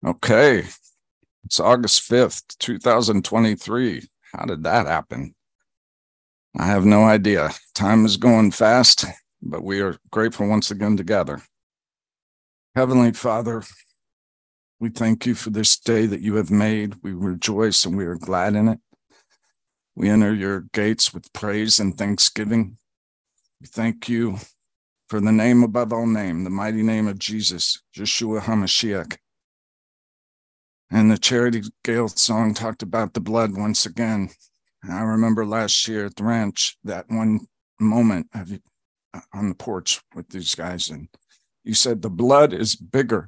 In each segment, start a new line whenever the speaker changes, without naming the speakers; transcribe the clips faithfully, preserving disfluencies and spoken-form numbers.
Okay, it's August fifth, two thousand twenty-three. How did that happen? I have no idea. Time is going fast, but we are grateful once again together. Heavenly Father, we thank you for this day that you have made. We rejoice and we are glad in it. We enter your gates with praise and thanksgiving. We thank you for the name above all name, the mighty name of Jesus, Yeshua HaMashiach. And the Charity Gale song talked about the blood once again. I remember last year at the ranch, that one moment of, uh, on the porch with these guys, and you said the blood is bigger.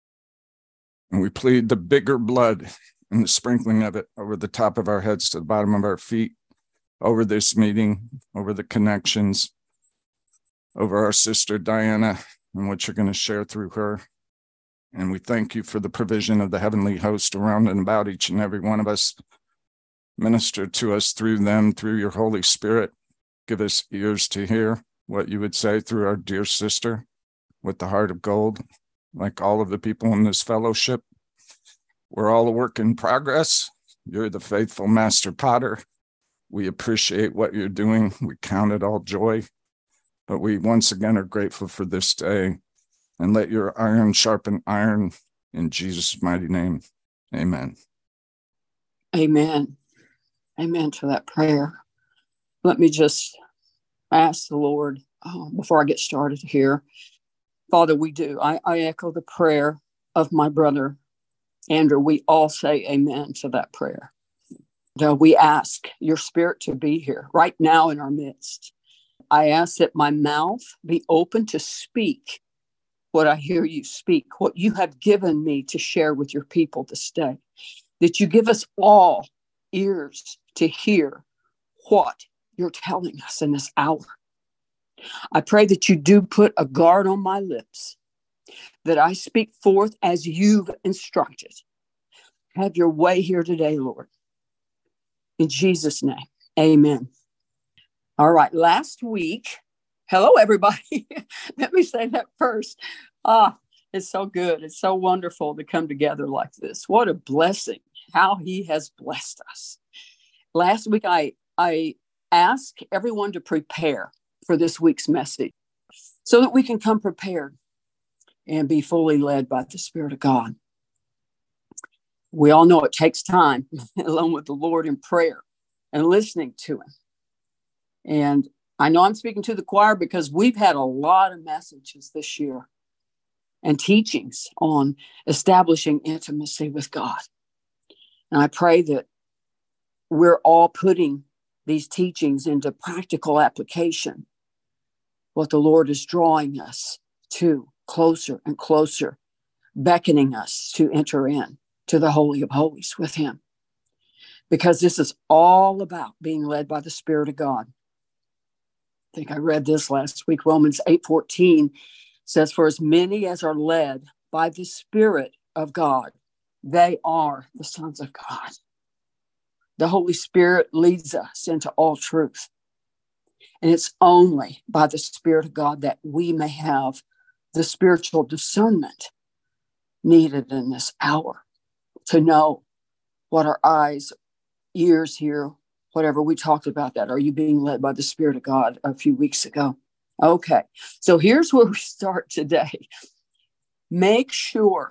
And we plead the bigger blood and the sprinkling of it over the top of our heads to the bottom of our feet, over this meeting, over the connections, over our sister Diana and what you're going to share through her. And we thank you for the provision of the heavenly host around and about each and every one of us. Minister to us through them, through your Holy Spirit. Give us ears to hear what you would say through our dear sister with the heart of gold, like all of the people in this fellowship. We're all a work in progress. You're the faithful master potter. We appreciate what you're doing. We count it all joy. But we once again are grateful for this day. And let your iron sharpen iron in Jesus' mighty name. Amen.
Amen. Amen to that prayer. Let me just ask the Lord oh, before I get started here. Father, we do. I, I echo the prayer of my brother, Andrew. We all say amen to that prayer. Uh, we ask your spirit to be here right now in our midst. I ask that my mouth be open to speak what I hear you speak, what you have given me to share with your people this day, that you give us all ears to hear what you're telling us in this hour. I pray that you do put a guard on my lips, that I speak forth as you've instructed. Have your way here today, Lord. In Jesus' name, amen. All right, last week, hello, everybody. Let me say that first. Ah, it's so good. It's so wonderful to come together like this. What a blessing, how he has blessed us. Last week, I, I asked everyone to prepare for this week's message so that we can come prepared and be fully led by the Spirit of God. We all know it takes time along with the Lord in prayer and listening to him. And I know I'm speaking to the choir because we've had a lot of messages this year and teachings on establishing intimacy with God. And I pray that we're all putting these teachings into practical application, what the Lord is drawing us to closer and closer, beckoning us to enter in to the Holy of Holies with him. Because this is all about being led by the Spirit of God. I think I read this last week. Romans eight fourteen says, for as many as are led by the Spirit of God, they are the sons of God. The Holy Spirit leads us into all truth. And it's only by the Spirit of God that we may have the spiritual discernment needed in this hour to know what our eyes, ears hear, whatever. We talked about that. Are you being led by the Spirit of God a few weeks ago? Okay, so here's where we start today. Make sure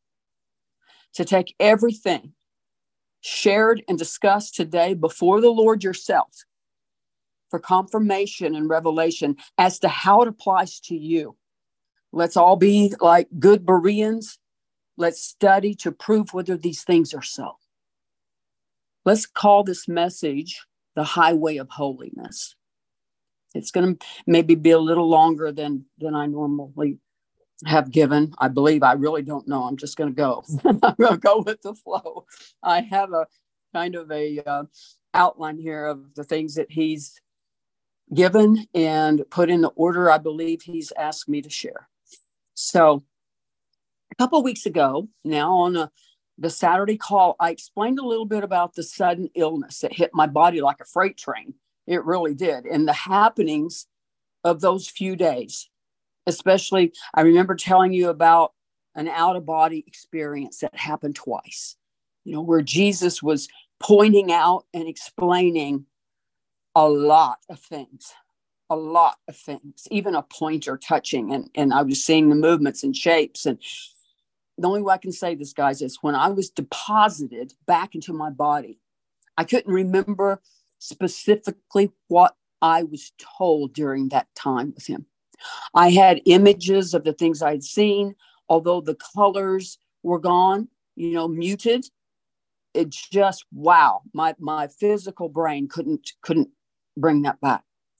to take everything shared and discussed today before the Lord yourself for confirmation and revelation as to how it applies to you. Let's all be like good Bereans. Let's study to prove whether these things are so. Let's call this message the highway of holiness. It's going to maybe be a little longer than, than I normally have given. I believe. I really don't know. I'm just going to go. I'm going to go with the flow. I have a kind of a uh, outline here of the things that he's given and put in the order I believe he's asked me to share. So a couple of weeks ago, now on a, the Saturday call, I explained a little bit about the sudden illness that hit my body like a freight train. It really did. And the happenings of those few days, especially, I remember telling you about an out-of-body experience that happened twice, you know, where Jesus was pointing out and explaining a lot of things, a lot of things, even a pointer touching. And, and I was seeing the movements and shapes. And the only way I can say this, guys, is when I was deposited back into my body, I couldn't remember specifically what I was told during that time with him. I had images of the things I'd seen, although the colors were gone, you know, muted. It just, wow, my, my physical brain couldn't, couldn't bring that back.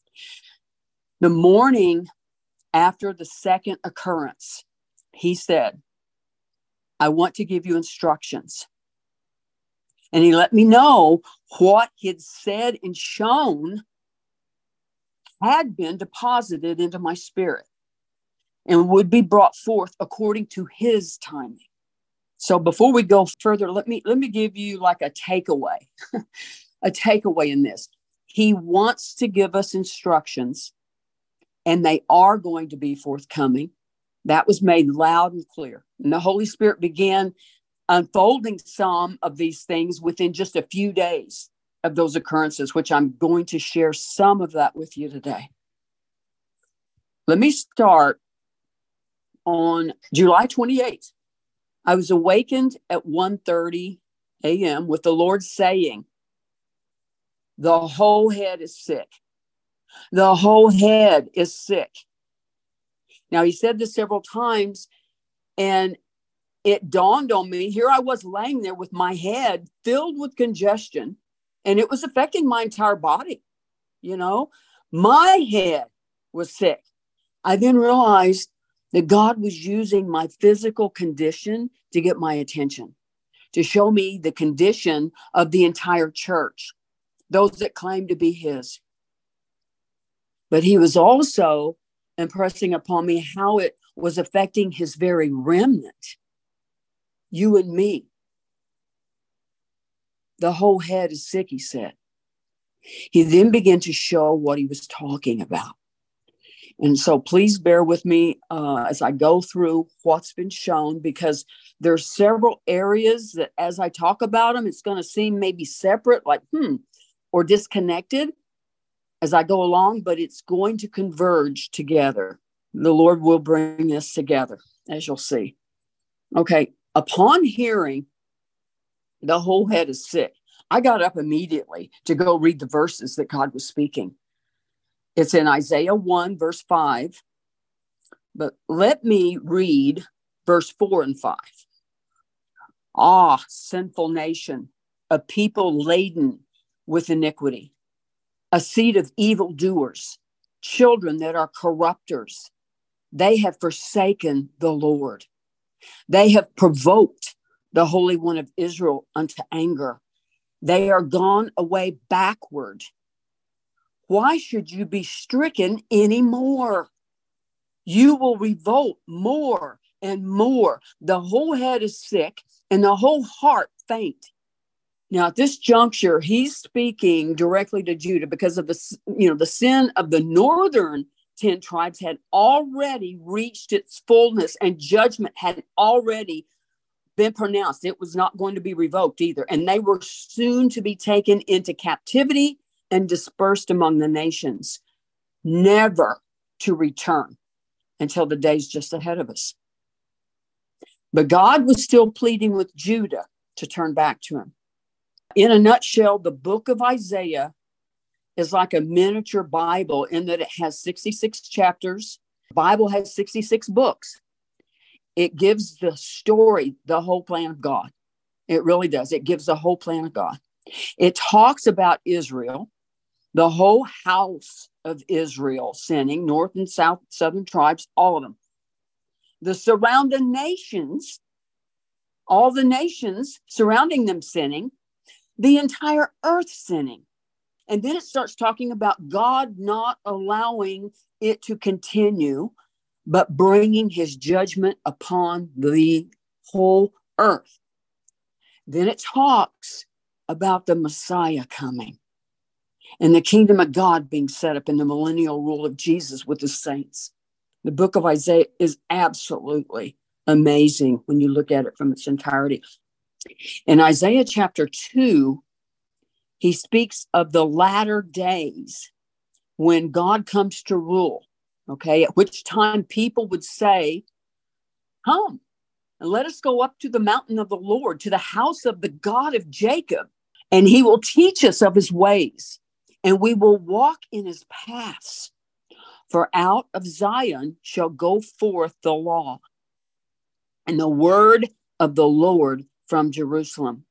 The morning after the second occurrence, he said, I want to give you instructions. And he let me know what he had said and shown had been deposited into my spirit and would be brought forth according to his timing. So before we go further, let me let me give you like a takeaway, a takeaway in this. He wants to give us instructions, and they are going to be forthcoming. That was made loud and clear. And the Holy Spirit began unfolding some of these things within just a few days of those occurrences, which I'm going to share some of that with you today. Let me start on July twenty-eighth. I was awakened at one thirty a.m. with the Lord saying, the whole head is sick. The whole head is sick. Now, he said this several times, and it dawned on me. Here I was laying there with my head filled with congestion, and it was affecting my entire body. You know, my head was sick. I then realized that God was using my physical condition to get my attention, to show me the condition of the entire church, those that claim to be his. But he was also impressing upon me how it was affecting his very remnant, you and me. The whole head is sick, he said. He then began to show what he was talking about. And so please bear with me uh, as I go through what's been shown, because there's several areas that as I talk about them, it's going to seem maybe separate, like, hmm, or disconnected as I go along, but it's going to converge together. The Lord will bring this together, as you'll see. Okay, upon hearing the whole head is sick, I got up immediately to go read the verses that God was speaking. It's in Isaiah one, verse five. But let me read verse four and five. Ah, sinful nation, a people laden with iniquity, a seed of evildoers, children that are corrupters. They have forsaken the Lord. They have provoked the Holy One of Israel unto anger. They are gone away backward. Why should you be stricken anymore? You will revolt more and more. The whole head is sick and the whole heart faint. Now, at this juncture, he's speaking directly to Judah because of the, you know, the sin of the northern ten tribes had already reached its fullness, and judgment had already been pronounced. It was not going to be revoked either. And they were soon to be taken into captivity and dispersed among the nations, never to return until the days just ahead of us. But God was still pleading with Judah to turn back to him. In a nutshell, the book of Isaiah is like a miniature Bible in that it has sixty-six chapters. The Bible has sixty-six books. It gives the story, the whole plan of God. It really does. It gives the whole plan of God. It talks about Israel, the whole house of Israel sinning, north and south, southern tribes, all of them. The surrounding nations, all the nations surrounding them sinning, the entire earth sinning. And then it starts talking about God not allowing it to continue, but bringing his judgment upon the whole earth. Then it talks about the Messiah coming and the kingdom of God being set up in the millennial rule of Jesus with the saints. The book of Isaiah is absolutely amazing when you look at it from its entirety. In Isaiah chapter two, he speaks of the latter days when God comes to rule, okay, at which time people would say, come and let us go up to the mountain of the Lord, to the house of the God of Jacob, and he will teach us of his ways, and we will walk in his paths. For out of Zion shall go forth the law and the word of the Lord from Jerusalem.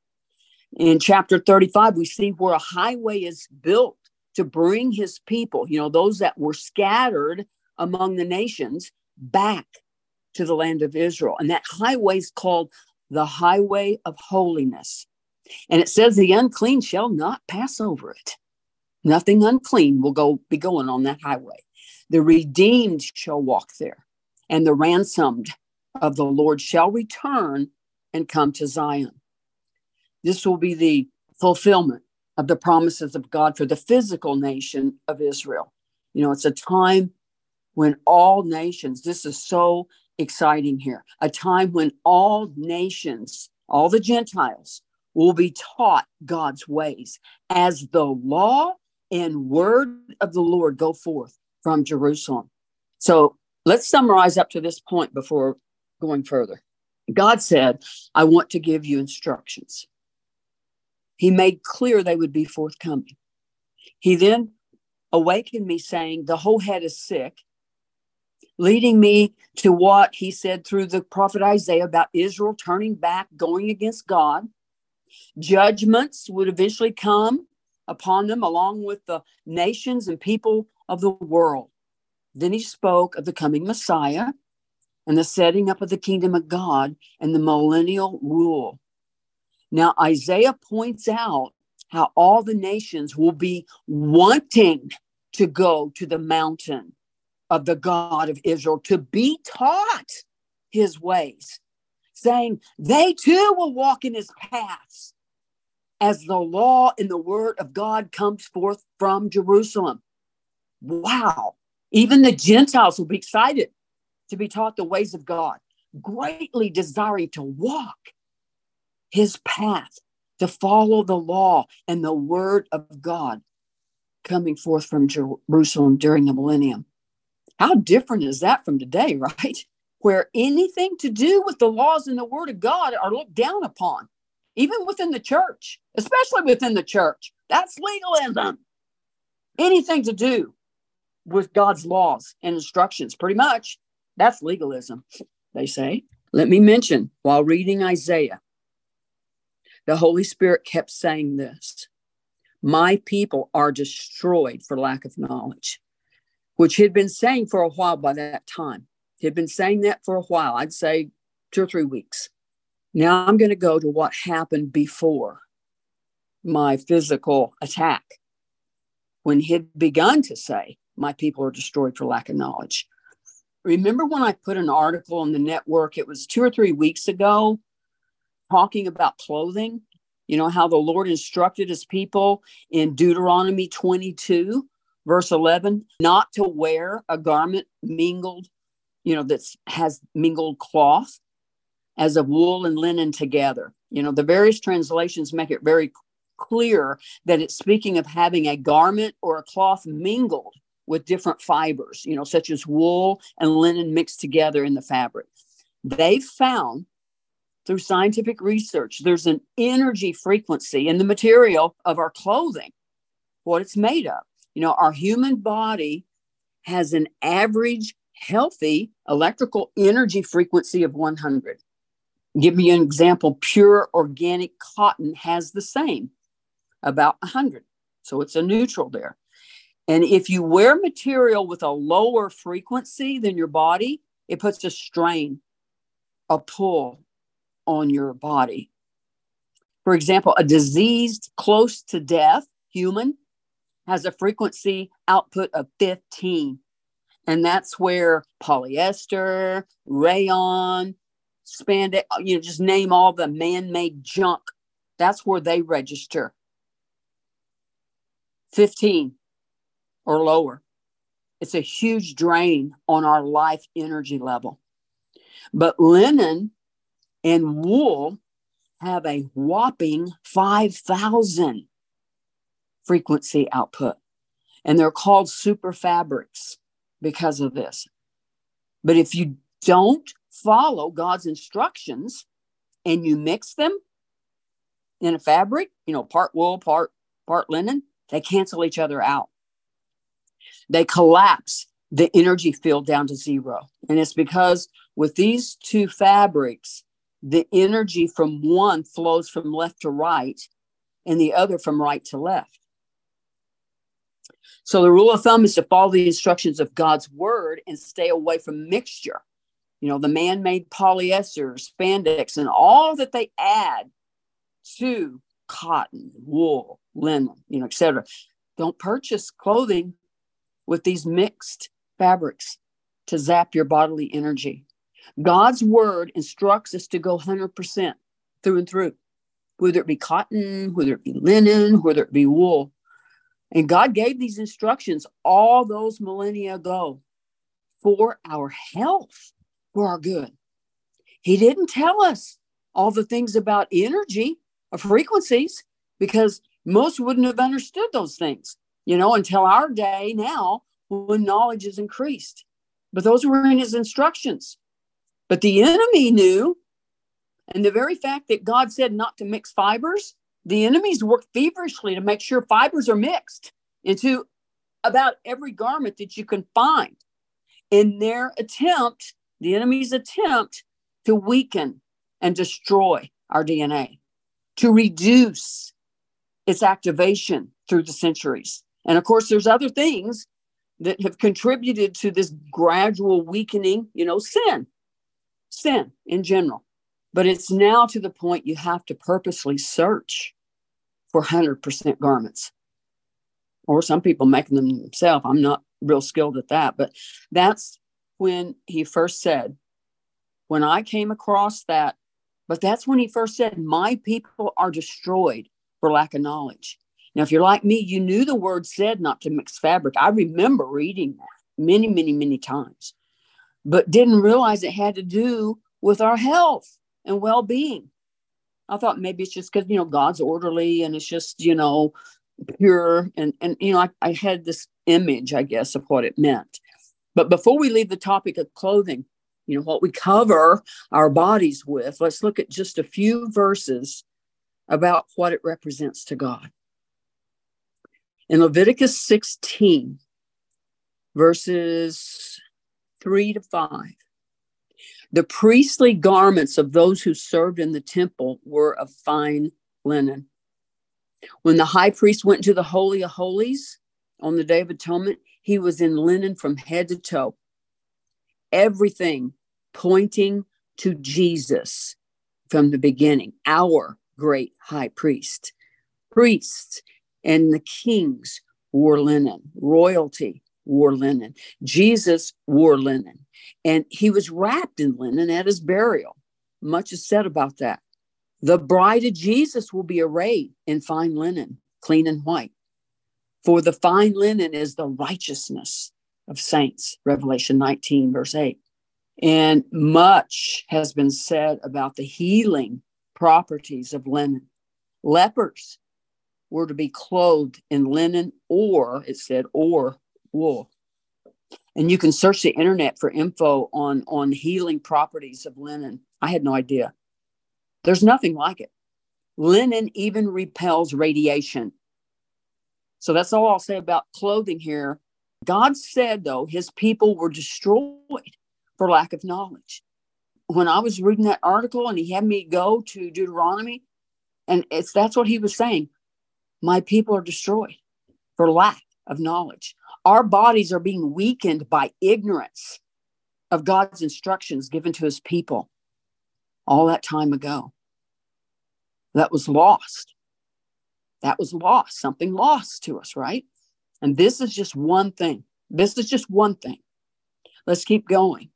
In chapter thirty-five, we see where a highway is built to bring his people, you know, those that were scattered among the nations, back to the land of Israel. And that highway is called the highway of holiness. And it says the unclean shall not pass over it. Nothing unclean will go be going on that highway. The redeemed shall walk there, and the ransomed of the Lord shall return and come to Zion. This will be the fulfillment of the promises of God for the physical nation of Israel. You know, it's a time when all nations, this is so exciting here, a time when all nations, all the Gentiles, will be taught God's ways as the law and word of the Lord go forth from Jerusalem. So let's summarize up to this point before going further. God said, I want to give you instructions. He made clear they would be forthcoming. He then awakened me saying, the whole head is sick, leading me to what he said through the prophet Isaiah about Israel turning back, going against God. Judgments would eventually come upon them along with the nations and people of the world. Then he spoke of the coming Messiah and the setting up of the kingdom of God and the millennial rule. Now, Isaiah points out how all the nations will be wanting to go to the mountain of the God of Israel to be taught his ways, saying they too will walk in his paths as the law and the word of God comes forth from Jerusalem. Wow. Even the Gentiles will be excited to be taught the ways of God, greatly desiring to walk his path, to follow the law and the word of God coming forth from Jerusalem during the millennium. How different is that from today, right? Where anything to do with the laws and the word of God are looked down upon, even within the church, especially within the church. That's legalism. Anything to do with God's laws and instructions, pretty much, that's legalism, they say. Let me mention, while reading Isaiah, the Holy Spirit kept saying this: my people are destroyed for lack of knowledge, which he'd been saying for a while by that time. He'd been saying that for a while, I'd say two or three weeks. Now I'm going to go to what happened before my physical attack, when he'd begun to say, my people are destroyed for lack of knowledge. Remember when I put an article on the network, it was two or three weeks ago, talking about clothing, you know, how the Lord instructed his people in Deuteronomy twenty-two, verse eleven, not to wear a garment mingled, you know, that has mingled cloth as of wool and linen together. You know, the various translations make it very clear that it's speaking of having a garment or a cloth mingled with different fibers, you know, such as wool and linen mixed together in the fabric. They've found through scientific research, there's an energy frequency in the material of our clothing, what it's made of. You know, our human body has an average healthy electrical energy frequency of one hundred. Give me an example. Pure organic cotton has the same, about one hundred. So it's a neutral there. And if you wear material with a lower frequency than your body, it puts a strain, a pull on your body. For example, a diseased close to death human has a frequency output of fifteen. And that's where polyester, rayon, spandex, you know, just name all the man-made junk. That's where they register. fifteen or lower. It's a huge drain on our life energy level. But linen and wool have a whopping five thousand frequency output. And they're called super fabrics because of this. But if you don't follow God's instructions and you mix them in a fabric, you know, part wool, part, part linen, they cancel each other out. They collapse the energy field down to zero. And it's because with these two fabrics, the energy from one flows from left to right and the other from right to left. So the rule of thumb is to follow the instructions of God's word and stay away from mixture. You know, the man-made polyesters, spandex, and all that they add to cotton, wool, linen, you know, et cetera. Don't purchase clothing with these mixed fabrics to zap your bodily energy. God's word instructs us to go one hundred percent through and through, whether it be cotton, whether it be linen, whether it be wool. And God gave these instructions all those millennia ago for our health, for our good. He didn't tell us all the things about energy or frequencies because most wouldn't have understood those things, you know, until our day now when knowledge is increased. But those were in his instructions. But the enemy knew, and the very fact that God said not to mix fibers, the enemies work feverishly to make sure fibers are mixed into about every garment that you can find in their attempt, the enemy's attempt to weaken and destroy our D N A, to reduce its activation through the centuries. And of course, there's other things that have contributed to this gradual weakening, you know, sin, sin in general. But it's now to the point you have to purposely search for one hundred percent garments. Or some people making them themselves. I'm not real skilled at that. But that's when he first said, when I came across that, but that's when he first said, my people are destroyed for lack of knowledge. Now, if you're like me, you knew the word said not to mix fabric. I remember reading that many, many, many times, but didn't realize it had to do with our health and well-being. I thought maybe it's just because, you know, God's orderly and it's just, you know, pure. And, and you know, I, I had this image, I guess, of what it meant. But before we leave the topic of clothing, you know, what we cover our bodies with, let's look at just a few verses about what it represents to God. In Leviticus sixteen, verses three to five, the priestly garments of those who served in the temple were of fine linen. When the high priest went to the Holy of Holies on the Day of Atonement, he was in linen from head to toe. Everything pointing to Jesus from the beginning, our great high priest. Priests and the kings wore linen. Royalty wore linen. Jesus wore linen. And he was wrapped in linen at his burial. Much is said about that. The bride of Jesus will be arrayed in fine linen, clean and white. For the fine linen is the righteousness of saints, Revelation nineteen, verse eight. And much has been said about the healing properties of linen. Lepers were to be clothed in linen or, it said, or wool. And you can search the internet for info on, on healing properties of linen. I had no idea. There's nothing like it. Linen even repels radiation. So that's all I'll say about clothing here. God said, though, his people were destroyed for lack of knowledge. When I was reading that article and he had me go to Deuteronomy, and it's that's what he was saying. My people are destroyed for lack of knowledge. Our bodies are being weakened by ignorance of God's instructions given to his people all that time ago. That was lost. That was lost, something lost to us, right? And this is just one thing. This is just one thing. Let's keep going.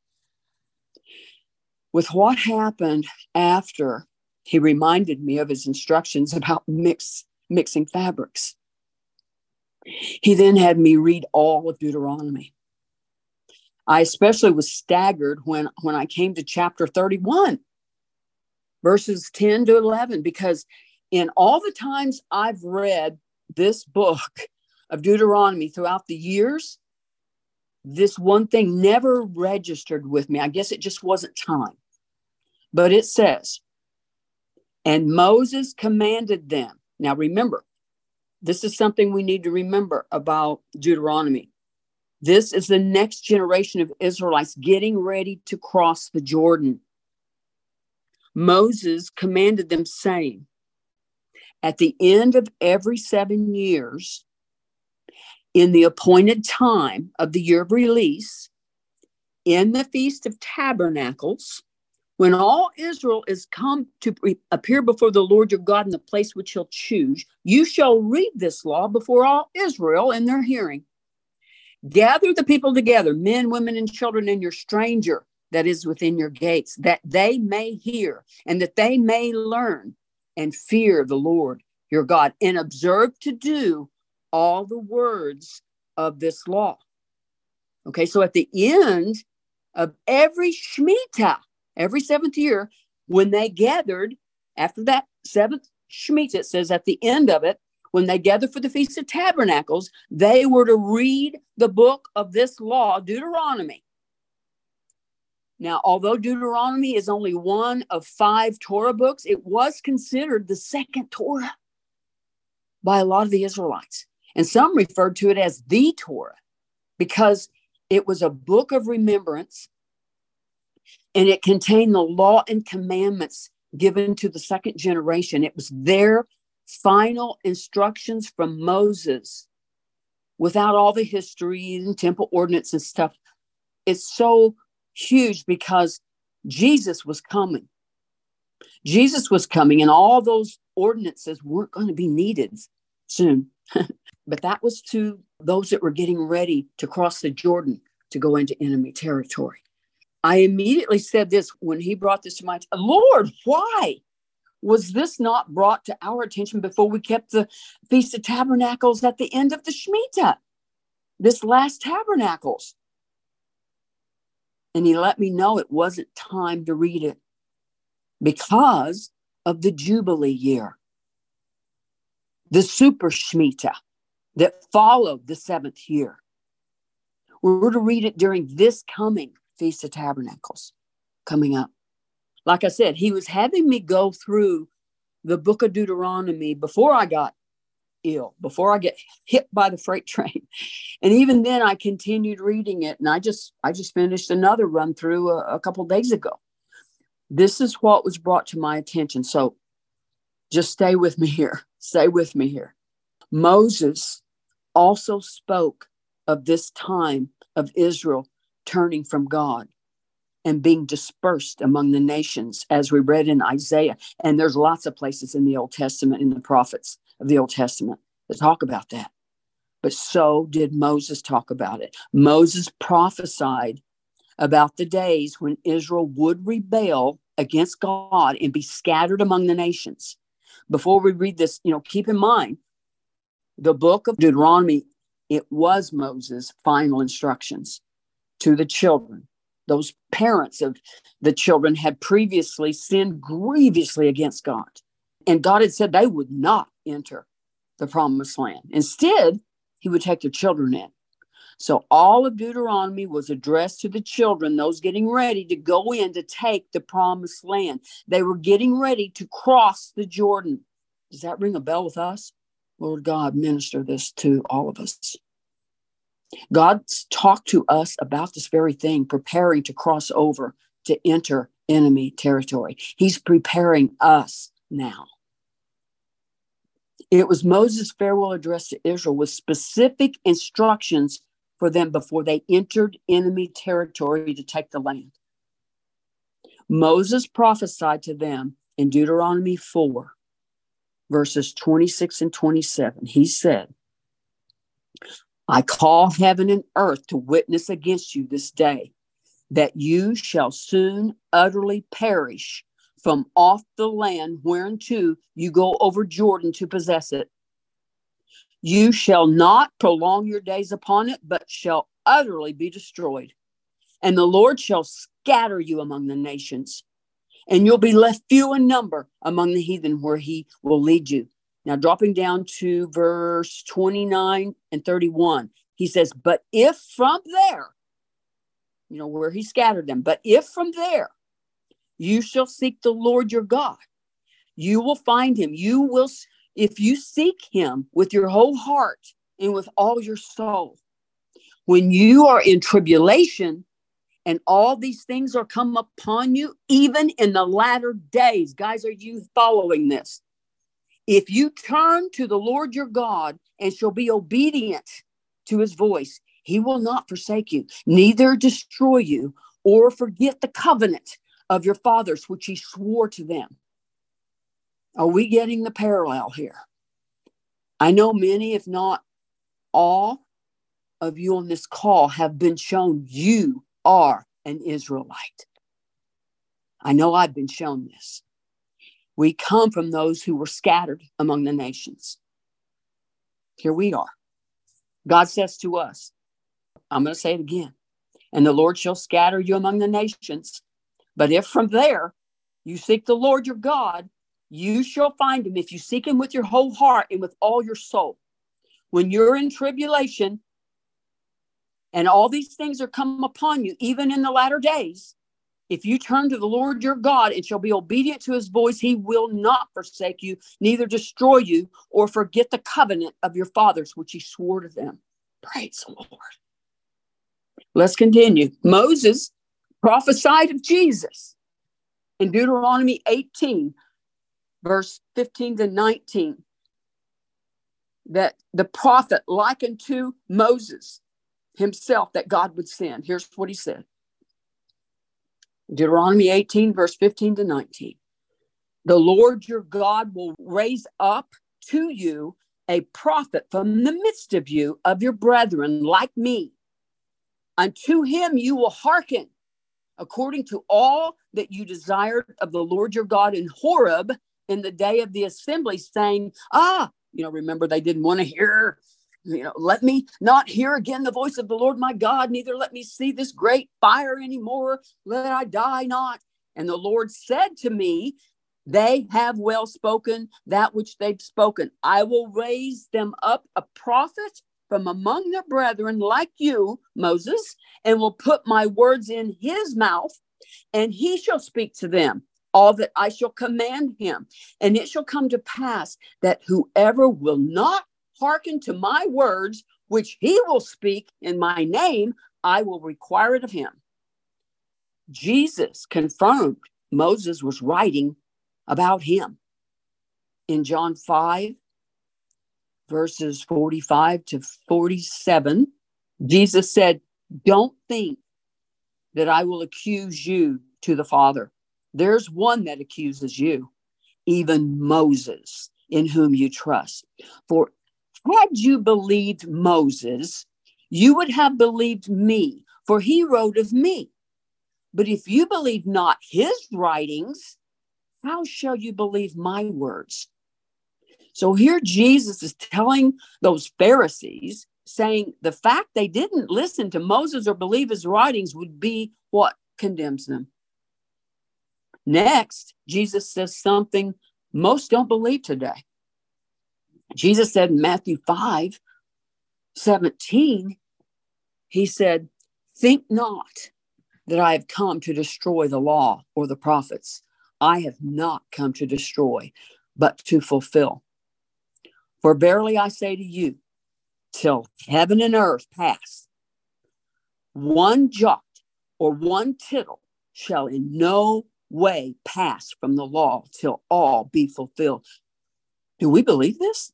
With what happened after, he reminded me of his instructions about mix, mixing fabrics. He then had me read all of Deuteronomy. I especially was staggered when, when I came to chapter thirty-one, verses ten to eleven, because in all the times I've read this book of Deuteronomy throughout the years, this one thing never registered with me. I guess it just wasn't time. But it says, and Moses commanded them. Now remember, this is something we need to remember about Deuteronomy. This is the next generation of Israelites getting ready to cross the Jordan. Moses commanded them, saying, at the end of every seven years, in the appointed time of the year of release, in the Feast of Tabernacles, when all Israel is come to pre- appear before the Lord your God in the place which he'll choose, you shall read this law before all Israel in their hearing. Gather the people together, men, women, and children, and your stranger that is within your gates, that they may hear and that they may learn and fear the Lord your God, and observe to do all the words of this law. Okay, so at the end of every Shemitah, every seventh year, when they gathered, after that seventh Shemitah, it says at the end of it, when they gathered for the Feast of Tabernacles, they were to read the book of this law, Deuteronomy. Now, although Deuteronomy is only one of five Torah books, it was considered the second Torah by a lot of the Israelites. And some referred to it as the Torah because it was a book of remembrance and it contained the law and commandments given to the second generation. It was their final instructions from Moses without all the history and temple ordinance and stuff. It's so huge because Jesus was coming. Jesus was coming, and all those ordinances weren't going to be needed soon. But that was to those that were getting ready to cross the Jordan to go into enemy territory. I immediately said this when he brought this to my attention. Lord, why was this not brought to our attention before we kept the Feast of Tabernacles at the end of the Shemitah, this last Tabernacles? And he let me know it wasn't time to read it because of the Jubilee year, the Super Shemitah that followed the seventh year. We're to read it during this coming Feast of Tabernacles coming up. Like I said, he was having me go through the book of Deuteronomy before I got ill, before I get hit by the freight train. And even then I continued reading it. And I just, I just finished another run through a, a couple days ago. This is what was brought to my attention. So just stay with me here. Stay with me here. Moses also spoke of this time of Israel turning from God and being dispersed among the nations, as we read in Isaiah. And there's lots of places in the Old Testament, in the prophets of the Old Testament, that talk about that. But so did Moses talk about it. Moses prophesied about the days when Israel would rebel against God and be scattered among the nations. Before we read this, you know, keep in mind, the book of Deuteronomy, it was Moses' final instructions to the children. Those parents of the children had previously sinned grievously against God. And God had said they would not enter the promised land. Instead, he would take their children in. So all of Deuteronomy was addressed to the children, those getting ready to go in to take the promised land. They were getting ready to cross the Jordan. Does that ring a bell with us? Lord God, minister this to all of us. God's talked to us about this very thing, preparing to cross over to enter enemy territory. He's preparing us now. It was Moses' farewell address to Israel with specific instructions for them before they entered enemy territory to take the land. Moses prophesied to them in Deuteronomy four, verses twenty-six and twenty-seven. He said, I call heaven and earth to witness against you this day, that you shall soon utterly perish from off the land whereunto you go over Jordan to possess it. You shall not prolong your days upon it, but shall utterly be destroyed. And the Lord shall scatter you among the nations, and you'll be left few in number among the heathen where he will lead you. Now, dropping down to verse twenty-nine and thirty-one, he says, but if from there, you know, where he scattered them, but if from there you shall seek the Lord your God, you will find him. You will, if you seek him with your whole heart and with all your soul. When you are in tribulation and all these things are come upon you, even in the latter days, guys, are you following this? If you turn to the Lord your God and shall be obedient to his voice, he will not forsake you, neither destroy you or forget the covenant of your fathers, which he swore to them. Are we getting the parallel here? I know many, if not all of you on this call have been shown you are an Israelite. I know I've been shown this. We come from those who were scattered among the nations. Here we are. God says to us, I'm going to say it again, and the Lord shall scatter you among the nations. But if from there you seek the Lord your God, you shall find him if you seek him with your whole heart and with all your soul. When you're in tribulation and all these things are come upon you, even in the latter days, if you turn to the Lord your God and shall be obedient to his voice, he will not forsake you, neither destroy you or forget the covenant of your fathers, which he swore to them. Praise the Lord. Let's continue. Moses prophesied of Jesus in Deuteronomy eighteen, verse fifteen to nineteen, that the prophet likened to Moses himself that God would send. Here's what he said. Deuteronomy eighteen, verse fifteen to nineteen. The Lord your God will raise up to you a prophet from the midst of you, of your brethren, like me. Unto him you will hearken, according to all that you desired of the Lord your God in Horeb in the day of the assembly, saying, ah, you know, remember they didn't want to hear, you know, let me not hear again the voice of the Lord my God, neither let me see this great fire anymore, let I die not. And the Lord said to me, they have well spoken that which they've spoken. I will raise them up a prophet from among their brethren like you, Moses, and will put my words in his mouth, and he shall speak to them all that I shall command him. And it shall come to pass that whoever will not hearken to my words, which he will speak in my name, I will require it of him. Jesus confirmed Moses was writing about him. In John five, verses forty-five to forty-seven, Jesus said, don't think that I will accuse you to the Father. There's one that accuses you, even Moses, in whom you trust. For had you believed Moses, you would have believed me, for he wrote of me. But if you believe not his writings, how shall you believe my words? So here Jesus is telling those Pharisees, saying the fact they didn't listen to Moses or believe his writings would be what condemns them. Next, Jesus says something most don't believe today. Jesus said in Matthew five seventeen, he said, think not that I have come to destroy the law or the prophets. I have not come to destroy, but to fulfill. For verily I say to you, till heaven and earth pass, one jot or one tittle shall in no way pass from the law till all be fulfilled. Do we believe this?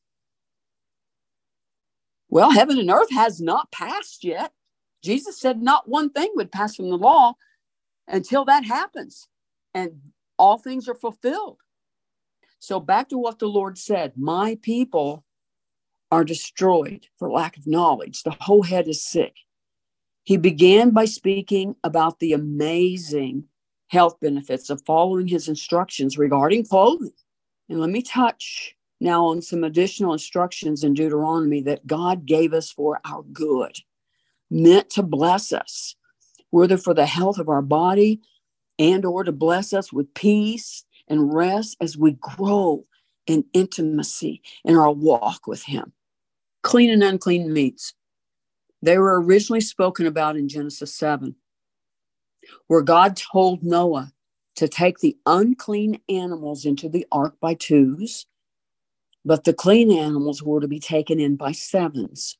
Well, heaven and earth has not passed yet. Jesus said not one thing would pass from the law until that happens and all things are fulfilled. So back to what the Lord said, my people are destroyed for lack of knowledge. The whole head is sick. He began by speaking about the amazing health benefits of following his instructions regarding clothing. And let me touch now on some additional instructions in Deuteronomy that God gave us for our good, meant to bless us. whether for the health of our body and or to bless us with peace and rest as we grow in intimacy in our walk with him. Clean and unclean meats. They were originally spoken about in Genesis seven, where God told Noah to take the unclean animals into the ark by twos, but the clean animals were to be taken in by sevens.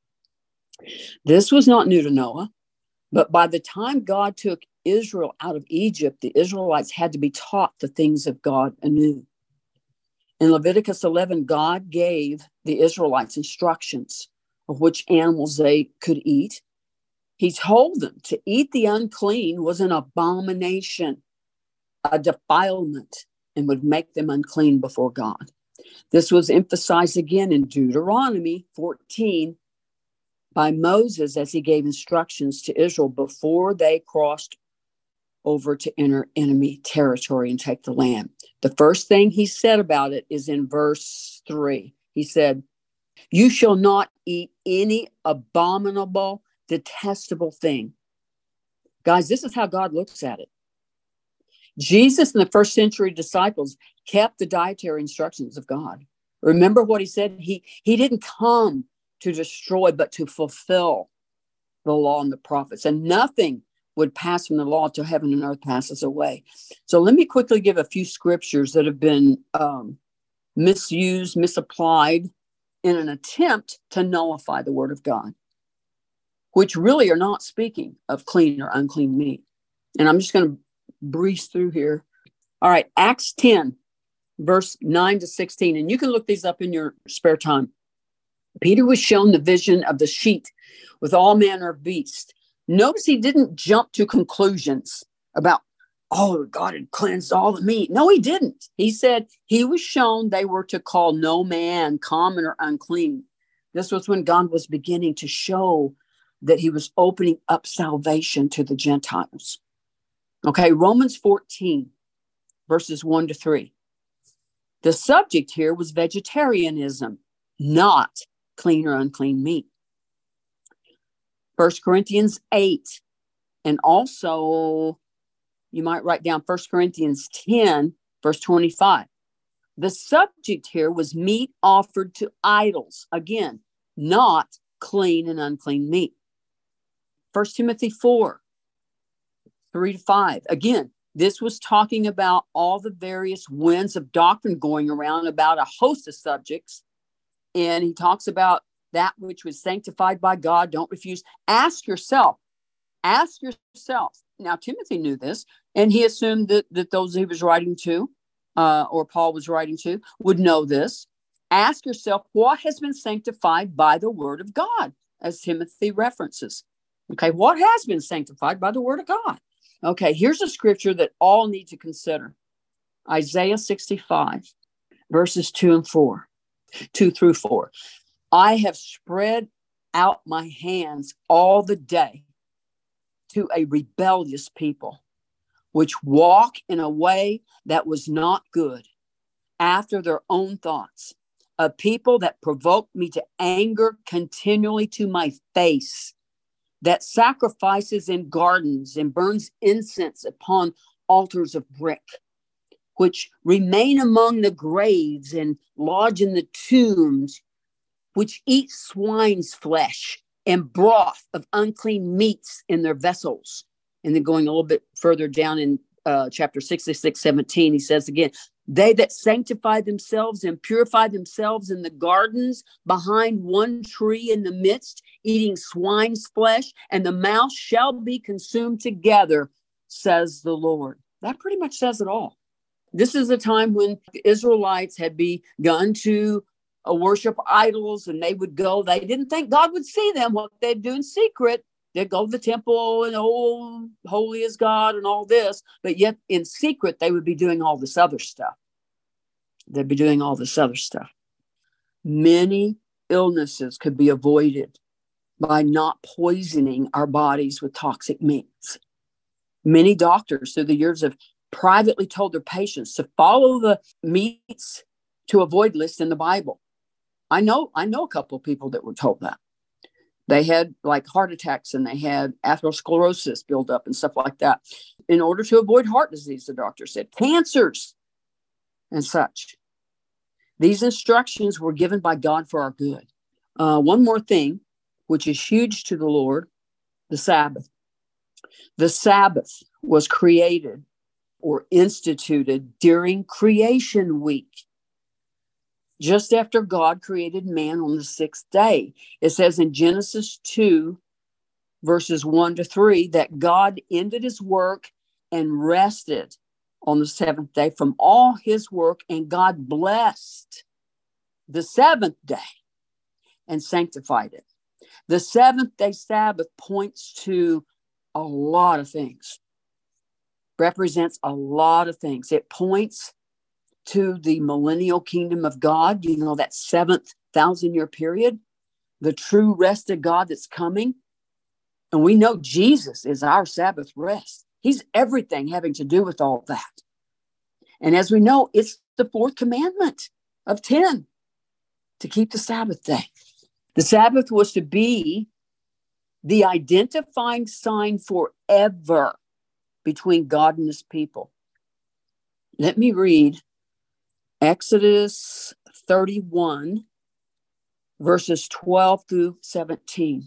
This was not new to Noah, but by the time God took Israel out of Egypt, the Israelites had to be taught the things of God anew. In Leviticus eleven, God gave the Israelites instructions of which animals they could eat. He told them to eat the unclean was an abomination, a defilement, and would make them unclean before God. This was emphasized again in Deuteronomy fourteen by Moses as he gave instructions to Israel before they crossed over to enter enemy territory and take the land. The first thing he said about it is in verse three. He said, "You shall not eat any abominable, detestable thing." Guys, this is how God looks at it. Jesus and the first century disciples kept the dietary instructions of God. Remember what he said? He, he didn't come to destroy, but to fulfill the law and the prophets. And nothing would pass from the law till heaven and earth passes away. So let me quickly give a few scriptures that have been um, misused, misapplied in an attempt to nullify the word of God, which really are not speaking of clean or unclean meat. And I'm just going to breeze through here. All right, Acts ten, verse nine to sixteen. And you can look these up in your spare time. Peter was shown the vision of the sheet with all manner of beasts. Notice he didn't jump to conclusions about, oh, God had cleansed all the meat. No, he didn't. He said he was shown they were to call no man common or unclean. This was when God was beginning to show that he was opening up salvation to the Gentiles. Okay, Romans fourteen, verses one to three. The subject here was vegetarianism, not clean or unclean meat. First Corinthians eight, and also you might write down First Corinthians ten, verse twenty-five. The subject here was meat offered to idols. Again, not clean and unclean meat. First Timothy four, three to five. Again, this was talking about all the various winds of doctrine going around about a host of subjects. And he talks about that which was sanctified by God. Don't refuse. Ask yourself, ask yourself. Now, Timothy knew this, and he assumed that, that those he was writing to, uh, or Paul was writing to, would know this. Ask yourself, what has been sanctified by the word of God, as Timothy references. Okay, what has been sanctified by the word of God? Okay, here's a scripture that all need to consider. Isaiah sixty-five, verses two and four, two through four. I have spread out my hands all the day to a rebellious people, which walk in a way that was not good, after their own thoughts, a people that provoke me to anger continually to my face, that sacrifices in gardens and burns incense upon altars of brick, which remain among the graves and lodge in the tombs, which eat swine's flesh and broth of unclean meats in their vessels. And then going a little bit further down in uh, chapter sixty-six, seventeen, he says again, they that sanctify themselves and purify themselves in the gardens behind one tree in the midst, eating swine's flesh, and the mouth shall be consumed together, says the Lord. That pretty much says it all. This is a time when the Israelites had begun to uh, worship idols, and they would go, they didn't think God would see them, what they'd do in secret. They'd go to the temple and, oh, holy is God and all this. But yet in secret, they would be doing all this other stuff. They'd be doing all this other stuff. Many illnesses could be avoided by not poisoning our bodies with toxic meats. Many doctors through the years have privately told their patients to follow the meats to avoid list in the Bible. I know, I know a couple of people that were told that. They had like heart attacks and they had atherosclerosis build up and stuff like that. In order to avoid heart disease, the doctor said, cancers and such. These instructions were given by God for our good. Uh, one more thing, which is huge to the Lord, the Sabbath. The Sabbath was created or instituted during creation week, just after God created man on the sixth day. It says in Genesis two, verses one to three, that God ended his work and rested on the seventh day from all his work, and God blessed the seventh day and sanctified it. The seventh day Sabbath points to a lot of things, represents a lot of things. It points to the millennial kingdom of God, you know, that seventh thousand year period, the true rest of God that's coming. And we know Jesus is our Sabbath rest. He's everything having to do with all that. And as we know, it's the fourth commandment of ten to keep the Sabbath day. The Sabbath was to be the identifying sign forever between God and his people. Let me read Exodus thirty-one, verses twelve through seventeen.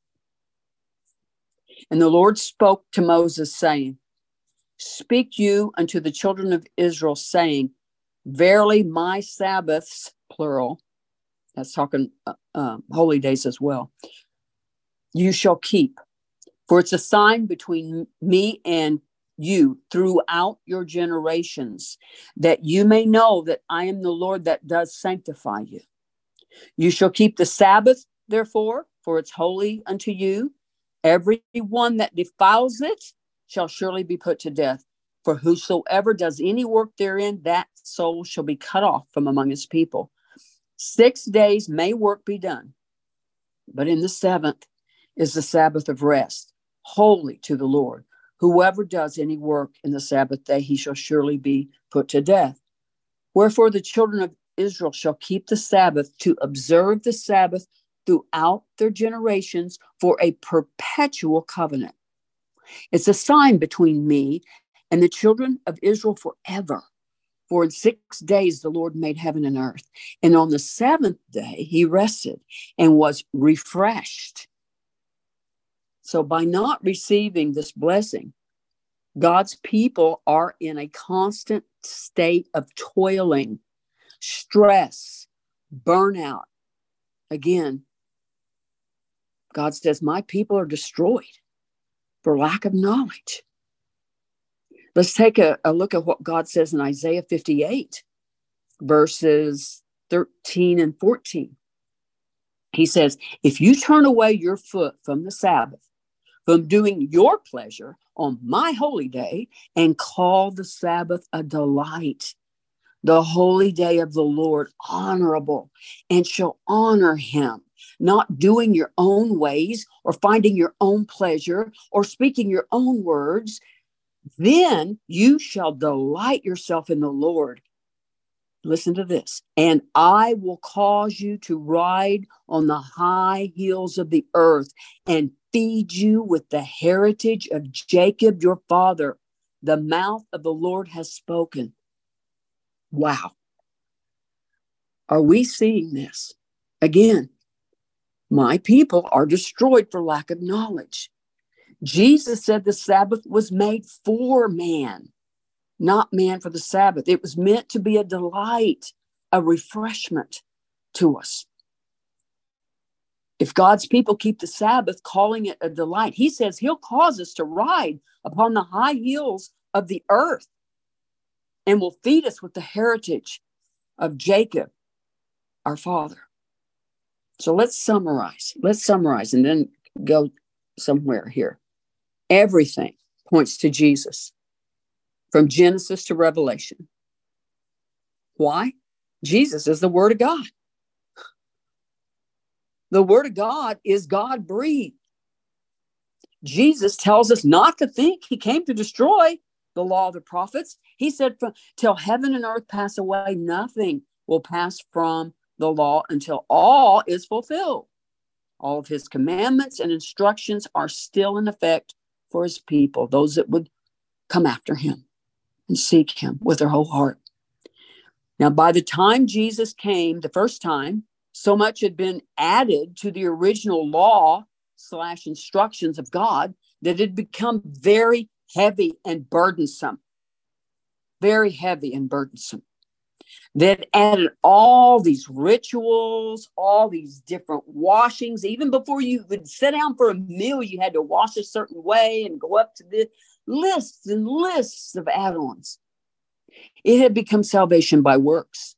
And the Lord spoke to Moses, saying, Speak you unto the children of Israel, saying, Verily my Sabbaths, plural, that's talking uh, uh, holy days as well, you shall keep. For it's a sign between me and you throughout your generations, that you may know that I am the Lord that does sanctify you. You shall keep the Sabbath, therefore, for it's holy unto you. Every one that defiles it shall surely be put to death. For whosoever does any work therein, that soul shall be cut off from among his people. Six days may work be done, but in the seventh is the Sabbath of rest, holy to the Lord. Whoever does any work in the Sabbath day, he shall surely be put to death. Wherefore the children of Israel shall keep the Sabbath to observe the Sabbath throughout their generations for a perpetual covenant. It's a sign between me and the children of Israel forever. For in six days the Lord made heaven and earth, and on the seventh day he rested and was refreshed. So by not receiving this blessing, God's people are in a constant state of toiling, stress, burnout. Again, God says, my people are destroyed for lack of knowledge. Let's take a, a look at what God says in Isaiah fifty-eight, verses thirteen and fourteen. He says, if you turn away your foot from the Sabbath, from doing your pleasure on my holy day, and call the Sabbath a delight, the holy day of the Lord honorable, and shall honor him, not doing your own ways or finding your own pleasure or speaking your own words, then you shall delight yourself in the Lord. Listen to this. And I will cause you to ride on the high hills of the earth and feed you with the heritage of Jacob, your father. The mouth of the Lord has spoken. Wow. Are we seeing this? Again, my people are destroyed for lack of knowledge. Jesus said the Sabbath was made for man, not man for the Sabbath. It was meant to be a delight, a refreshment to us. If God's people keep the Sabbath, calling it a delight, he says he'll cause us to ride upon the high hills of the earth and will feed us with the heritage of Jacob, our father. So let's summarize. Let's summarize and then go somewhere here. Everything points to Jesus from Genesis to Revelation. Why? Jesus is the Word of God. The Word of God is God-breathed. Jesus tells us not to think he came to destroy the law of the prophets. He said, till heaven and earth pass away, nothing will pass from the law until all is fulfilled. All of his commandments and instructions are still in effect for his people, those that would come after him and seek him with their whole heart. Now, by the time Jesus came the first time, so much had been added to the original law slash instructions of God that it had become very heavy and burdensome. Very heavy and burdensome. That added all these rituals, all these different washings. Even before you would sit down for a meal, you had to wash a certain way and go up to the lists and lists of add-ons. It had become salvation by works.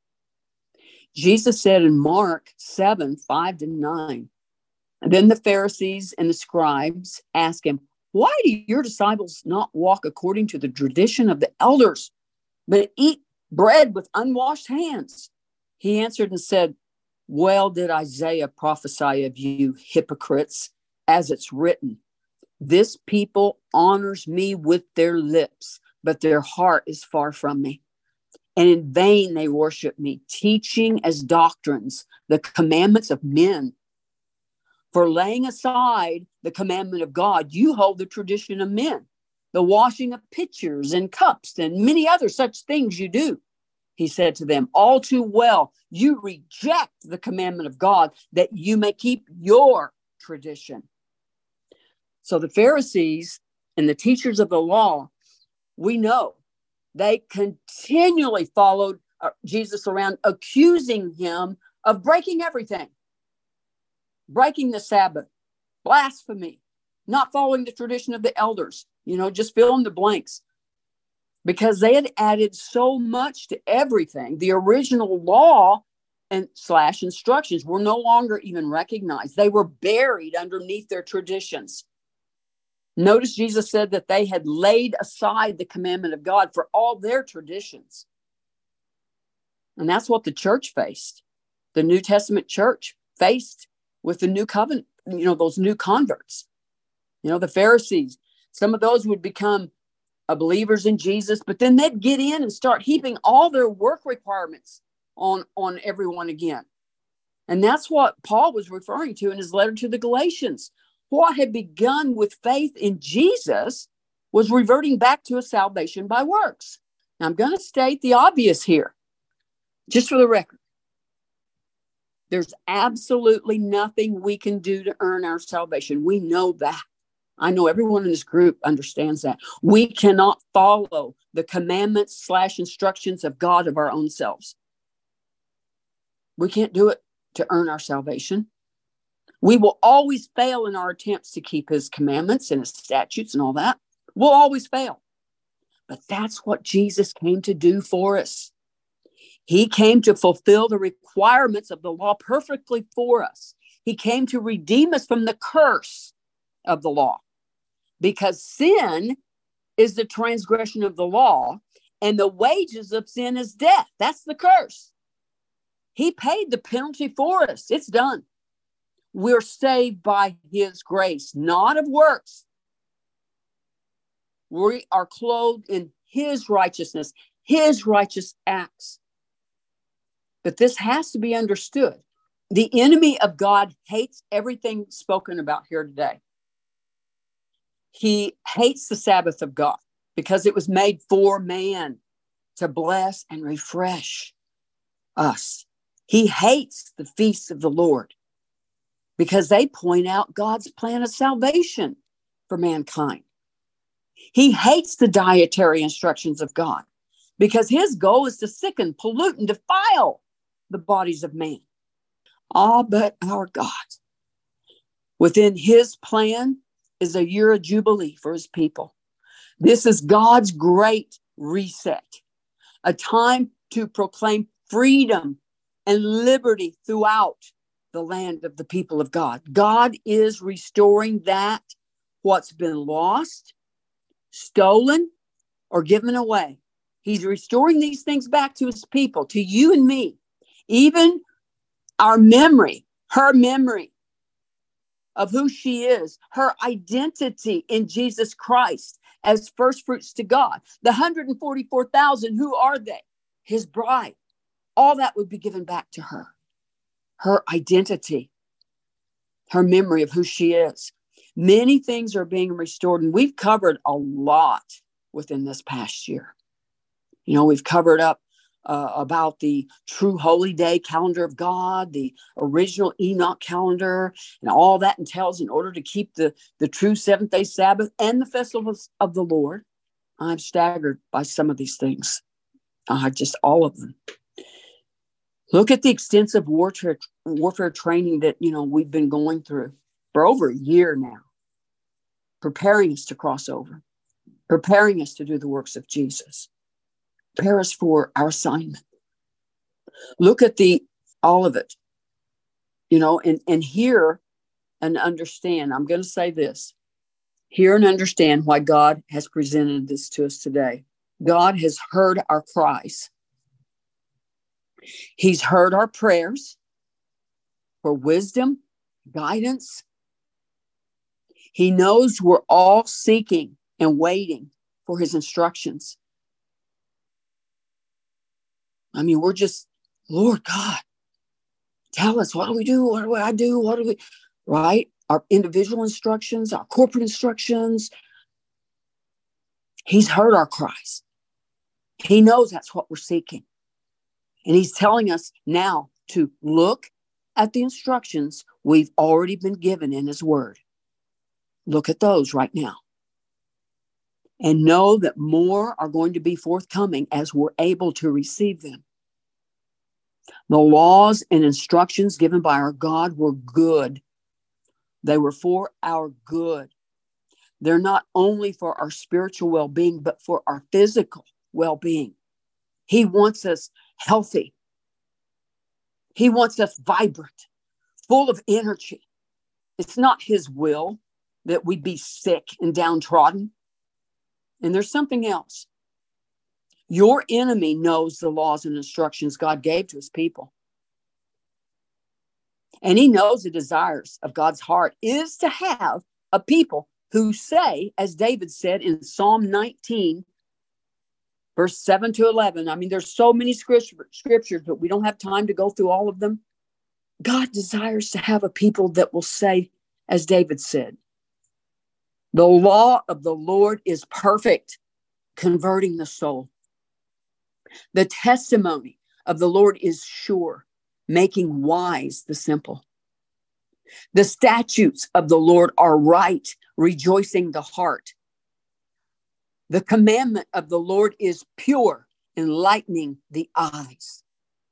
Jesus said in Mark seven, five to nine, and then the Pharisees and the scribes asked him, why do your disciples not walk according to the tradition of the elders, but eat bread with unwashed hands? He answered and said, well did Isaiah prophesy of you hypocrites, as it's written, this people honors me with their lips, but their heart is far from me. And in vain they worship me, teaching as doctrines the commandments of men. For laying aside the commandment of God, you hold the tradition of men, the washing of pitchers and cups and many other such things you do. He said to them, all too well, you reject the commandment of God that you may keep your tradition. So the Pharisees and the teachers of the law, we know they continually followed Jesus around, accusing him of breaking everything. Breaking the Sabbath, blasphemy, not following the tradition of the elders, you know, just fill in the blanks. Because they had added so much to everything. The original law and slash instructions were no longer even recognized. They were buried underneath their traditions. Notice Jesus said that they had laid aside the commandment of God for all their traditions. And that's what the church faced. The New Testament church faced with the new covenant, you know, those new converts, you know, the Pharisees. Some of those would become uh, believers in Jesus, but then they'd get in and start heaping all their work requirements on, on everyone again. And that's what Paul was referring to in his letter to the Galatians. What had begun with faith in Jesus was reverting back to a salvation by works. Now, I'm going to state the obvious here, just for the record. There's absolutely nothing we can do to earn our salvation. We know that. I know everyone in this group understands that. We cannot follow the commandments slash instructions of God of our own selves. We can't do it to earn our salvation. We will always fail in our attempts to keep his commandments and his statutes and all that. We'll always fail. But that's what Jesus came to do for us. He came to fulfill the requirements of the law perfectly for us. He came to redeem us from the curse of the law, because sin is the transgression of the law, and the wages of sin is death. That's the curse. He paid the penalty for us. It's done. We're saved by his grace, not of works. We are clothed in his righteousness, his righteous acts. But this has to be understood. The enemy of God hates everything spoken about here today. He hates the Sabbath of God because it was made for man to bless and refresh us. He hates the feasts of the Lord because they point out God's plan of salvation for mankind. He hates the dietary instructions of God because his goal is to sicken, pollute, and defile the bodies of man. Ah, but our God, within his plan is a year of jubilee for his people. This is God's great reset, a time to proclaim freedom and liberty throughout the land of the people of God. God is restoring that what's been lost, stolen, or given away. He's restoring these things back to his people, to you and me. Even our memory, her memory of who she is, her identity in Jesus Christ as first fruits to God. The one hundred forty-four thousand, who are they? His bride. All that would be given back to her. Her identity. her memory of who she is. Many things are being restored, and we've covered a lot within this past year. You know, we've covered up uh, about the true holy day calendar of God, the original Enoch calendar, and all that entails in order to keep the, the true seventh day Sabbath and the festivals of the Lord. I'm staggered by some of these things. Uh, just all of them. Look at the extensive warfare, warfare training that, you know, we've been going through for over a year now, preparing us to cross over, preparing us to do the works of Jesus, prepare us for our assignment. Look at the all of it, you know, and, and hear and understand. I'm going to say this. Hear and understand why God has presented this to us today. God has heard our cries. He's heard our prayers for wisdom, guidance. He knows we're all seeking and waiting for his instructions. I mean, we're just, Lord God, tell us, what do we do? What do I do? What do we, right? Our individual instructions, our corporate instructions. He's heard our cries. He knows that's what we're seeking. And he's telling us now to look at the instructions we've already been given in his word. Look at those right now. And know that more are going to be forthcoming as we're able to receive them. The laws and instructions given by our God were good. They were for our good. They're not only for our spiritual well-being, but for our physical well-being. He wants us healthy. He wants us vibrant, full of energy. It's not his will that we be sick and downtrodden. And there's something else. Your enemy knows the laws and instructions God gave to his people. And he knows the desires of God's heart is to have a people who say, as David said in Psalm nineteen, verse seven to eleven. I mean, there's so many scriptures, but we don't have time to go through all of them. God desires to have a people that will say, as David said, the law of the Lord is perfect, converting the soul. The testimony of the Lord is sure, making wise the simple. The statutes of the Lord are right, rejoicing the heart. The commandment of the Lord is pure, enlightening the eyes.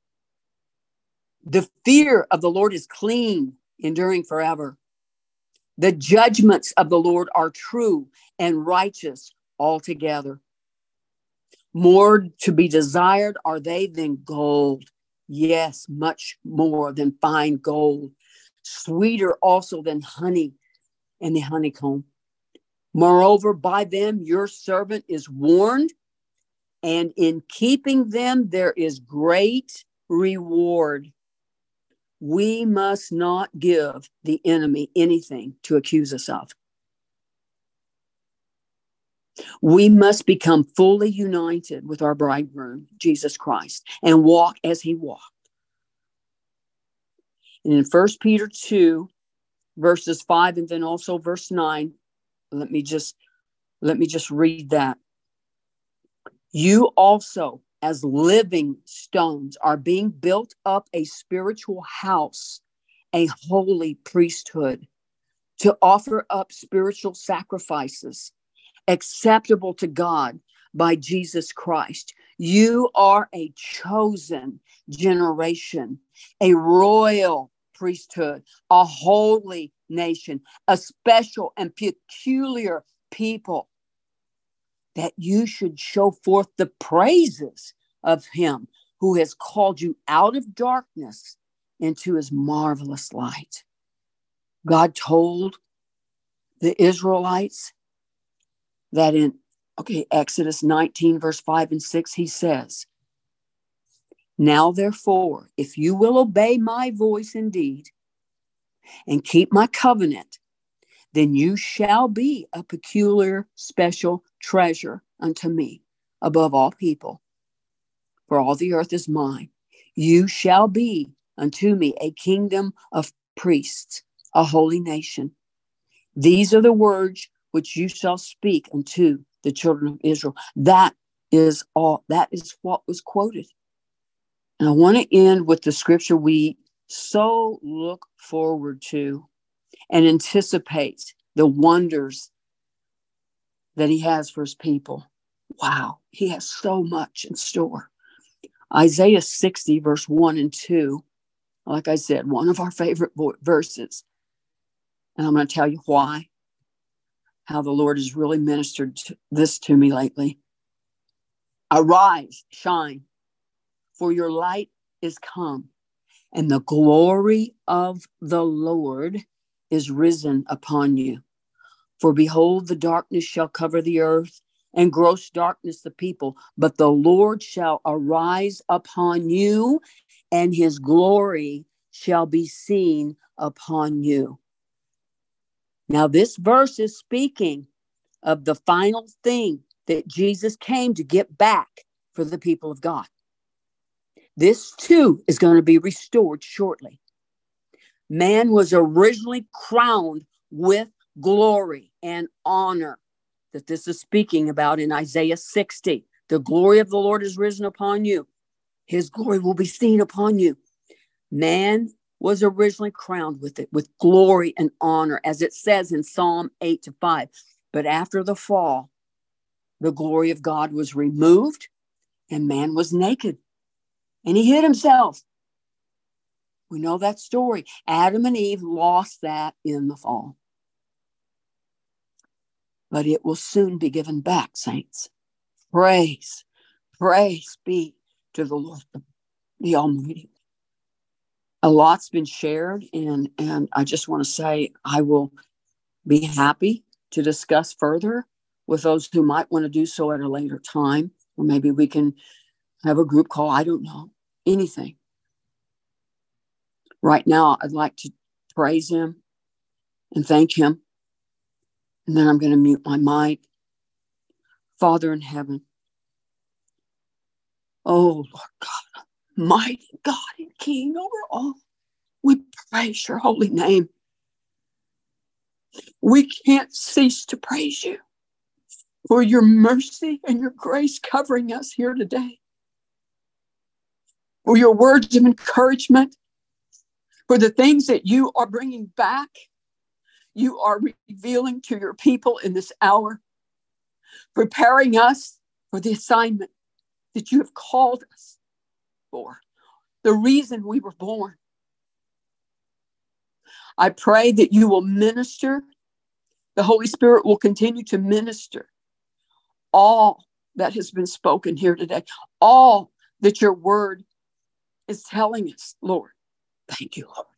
The fear of the Lord is clean, enduring forever. The judgments of the Lord are true and righteous altogether. More to be desired are they than gold. Yes, much more than fine gold. Sweeter also than honey and the honeycomb. Moreover, by them your servant is warned, and in keeping them there is great reward. We must not give the enemy anything to accuse us of. We must become fully united with our bridegroom, Jesus Christ, and walk as he walked. And in First Peter two, verses five, and then also verse nine, let me just let me just read that. You also, as living stones, are being built up a spiritual house, a holy priesthood, to offer up spiritual sacrifices acceptable to God by Jesus Christ. You are a chosen generation, a royal priesthood, a holy nation, a special and peculiar people, that you should show forth the praises of him who has called you out of darkness into his marvelous light. God told the Israelites that in, okay, Exodus nineteen, verse five and six, he says, now therefore, if you will obey my voice indeed and keep my covenant, then you shall be a peculiar, special treasure unto me above all people. For all the earth is mine. You shall be unto me a kingdom of priests a holy nation. These are the words which you shall speak unto the children of Israel. That is all. That is what was quoted. And I want to end with the scripture we so look forward to and anticipate the wonders that he has for his people. Wow, he has so much in store. Isaiah sixty, verse one and two, like I said, one of our favorite verses. And I'm going to tell you why, how the Lord has really ministered to this to me lately. Arise, shine, for your light is come, and the glory of the Lord is risen upon you. For behold, the darkness shall cover the earth, and gross darkness the people. But the Lord shall arise upon you, and his glory shall be seen upon you. Now, this verse is speaking of the final thing that Jesus came to get back for the people of God. This too is going to be restored shortly. Man was originally crowned with glory and honor that this is speaking about in Isaiah sixty. The glory of the Lord is risen upon you. His glory will be seen upon you. Man was originally crowned with it, with glory and honor, as it says in Psalm eight to five. But after the fall, the glory of God was removed and man was naked and he hid himself. We know that story. Adam and Eve lost that in the fall. But it will soon be given back, saints. Praise, praise be to the Lord, the Almighty. A lot's been shared, and, and I just want to say I will be happy to discuss further with those who might want to do so at a later time. Or maybe we can have a group call. I don't know. Anything. Right now, I'd like to praise him and thank him. And then I'm going to mute my mic. Father in heaven. Oh, Lord God, mighty God and King over all. We praise your holy name. We can't cease to praise you for your mercy and your grace covering us here today. For your words of encouragement. For the things that you are bringing back. You are revealing to your people in this hour, preparing us for the assignment that you have called us for, the reason we were born. I pray that you will minister, the Holy Spirit will continue to minister all that has been spoken here today, all that your word is telling us, Lord. Thank you, Lord.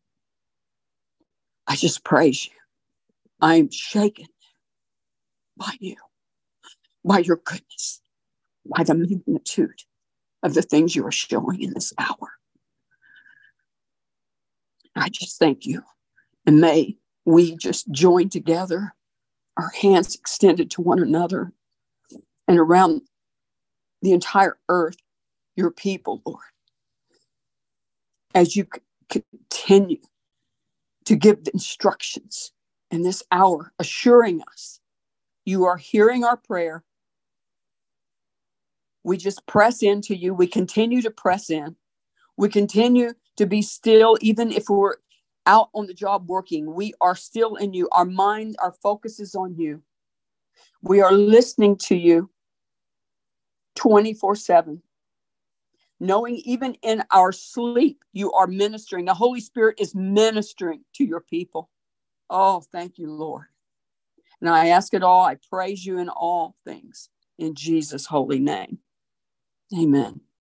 I just praise you. I am shaken by you, by your goodness, by the magnitude of the things you are showing in this hour. I just thank you. And may we just join together, our hands extended to one another and around the entire earth, your people, Lord, as you continue to give the instructions in this hour, assuring us you are hearing our prayer. We just press into you. We continue to press in. We continue to be still, even if we're out on the job working. We are still in you. Our mind, our focus is on you. We are listening to you twenty-four seven. Knowing even in our sleep, you are ministering. The Holy Spirit is ministering to your people. Oh, thank you, Lord. And I ask it all. I praise you in all things in Jesus' holy name. Amen.